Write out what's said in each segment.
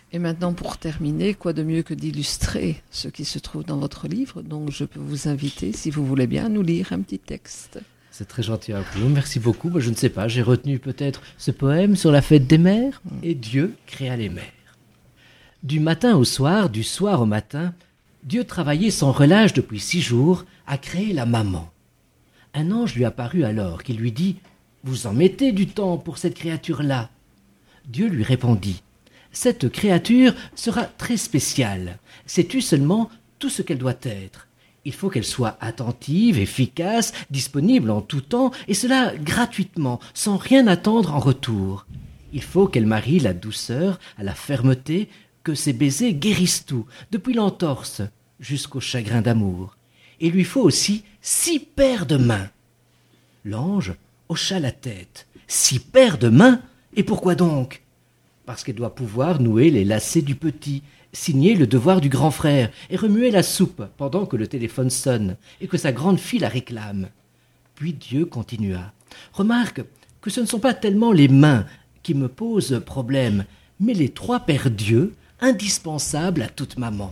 Et maintenant, pour terminer, quoi de mieux que d'illustrer ce qui se trouve dans votre livre? Donc, je peux vous inviter, si vous voulez bien, à nous lire un petit texte. C'est très gentil à vous, merci beaucoup. Je ne sais pas, j'ai retenu peut-être ce poème sur la fête des mères. Et Dieu créa les mères. Du matin au soir, du soir au matin, Dieu travaillait sans relâche depuis 6 jours à créer la maman. Un ange lui apparut alors qui lui dit « Vous en mettez du temps pour cette créature-là » Dieu lui répondit « Cette créature sera très spéciale. Sais-tu seulement tout ce qu'elle doit être ? Il faut qu'elle soit attentive, efficace, disponible en tout temps, et cela gratuitement, sans rien attendre en retour. Il faut qu'elle marie la douceur à la fermeté, que ses baisers guérissent tout, depuis l'entorse jusqu'au chagrin d'amour. Il lui faut aussi 6 paires de mains. » L'ange hocha la tête. 6 paires de mains ? Et pourquoi donc ? Parce qu'elle doit pouvoir nouer les lacets du petit, signer le devoir du grand frère et remuer la soupe pendant que le téléphone sonne et que sa grande fille la réclame. Puis Dieu continua. Remarque que ce ne sont pas tellement les mains qui me posent problème, mais les 3 paires d'yeux indispensables à toute maman.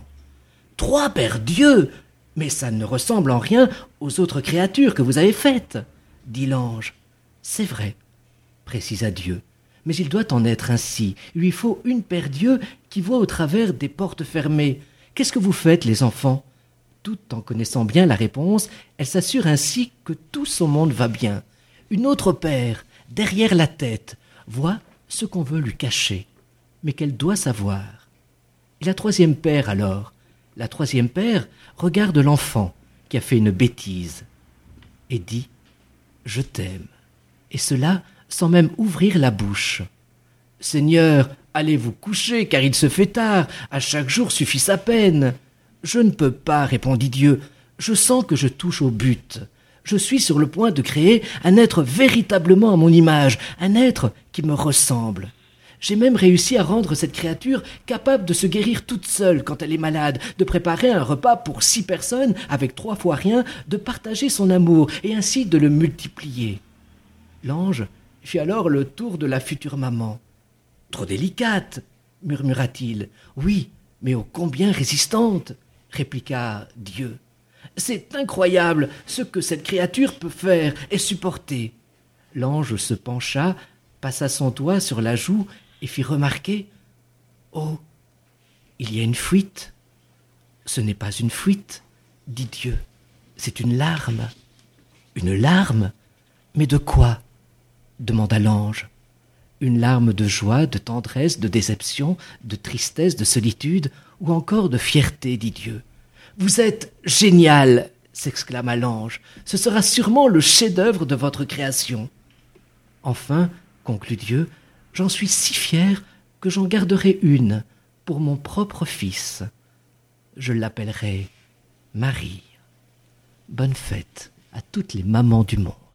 3 paires d'yeux ? Mais ça ne ressemble en rien aux autres créatures que vous avez faites, dit l'ange. C'est vrai, précisa Dieu. Mais il doit en être ainsi. Il lui faut 1 paire d'yeux qui voit au travers des portes fermées. Qu'est-ce que vous faites, les enfants ? Tout en connaissant bien la réponse, elle s'assure ainsi que tout son monde va bien. 1 autre paire, derrière la tête, voit ce qu'on veut lui cacher, mais qu'elle doit savoir. Et la 3e paire, alors ? La 3e paire regarde l'enfant qui a fait une bêtise et dit « Je t'aime ». Et cela sans même ouvrir la bouche. « Seigneur, allez vous coucher, car il se fait tard, à chaque jour suffit sa peine. »« Je ne peux pas, répondit Dieu, je sens que je touche au but. Je suis sur le point de créer un être véritablement à mon image, un être qui me ressemble. J'ai même réussi à rendre cette créature capable de se guérir toute seule quand elle est malade, de préparer un repas pour 6 personnes avec 3 fois rien, de partager son amour et ainsi de le multiplier. » L'ange fit alors le tour de la future maman. « Trop délicate, murmura-t-il. « Oui, mais ô combien résistante, répliqua Dieu. C'est incroyable ce que cette créature peut faire et supporter. » L'ange se pencha, passa son doigt sur la joue et fit remarquer « Oh, il y a une fuite. »« Ce n'est pas une fuite, dit Dieu, c'est une larme. »« Une larme ? Mais de quoi ?» demanda l'ange. « Une larme de joie, de tendresse, de déception, de tristesse, de solitude, ou encore de fierté, dit Dieu. »« Vous êtes génial !» s'exclama l'ange. « Ce sera sûrement le chef-d'œuvre de votre création. » Enfin, conclut Dieu, j'en suis si fier que j'en garderai 1 pour mon propre fils. Je l'appellerai Marie. Bonne fête à toutes les mamans du monde.